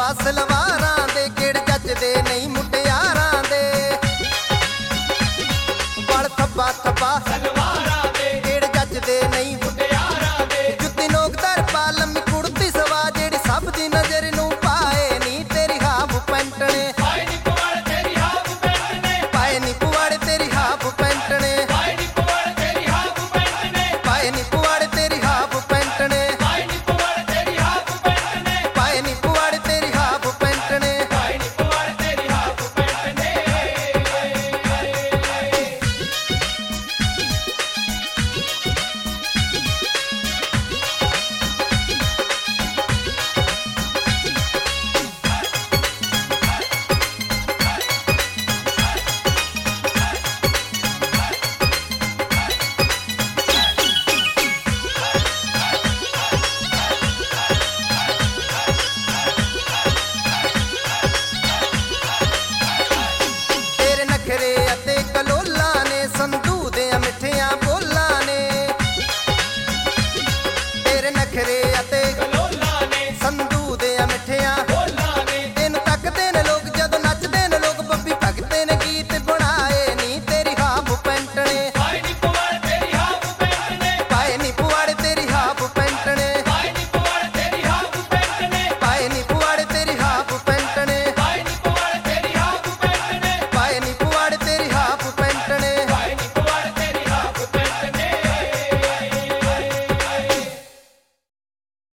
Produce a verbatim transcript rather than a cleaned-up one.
सलवारां दे किड़ जचदे नहीं मुटियारां दे। बड़ थब्बा थब्बा सलवारां दे किड़ जचदे नहीं मुटियारां दे। जुत्ती नोकदार पा लम्मी कुड़ती सवा जेड़ी सब दी नजर नूं पाए नी तेरी हाफ पैंट ने। पाए नी पुआड़ तेरी हाफ पैंट ने। पाए नी पुआड़ तेरी हाफ पैंट ने। पाए नी पुआड़ तेरी हाफ पैंट ने। पाए नी पुआड़ तेरी हाफ पैंट ने। पाए नी पुआड़ तेरी हाफ पैंट ने। पाए नी पुआड़ तेरी हाफ पैंट ने। पाए नी पुआड़ तेरी हाफ पैंट ने। तेरे नखरे अते कलोला ने संधू दे मिठियां बोलां ने। तेरे नखरे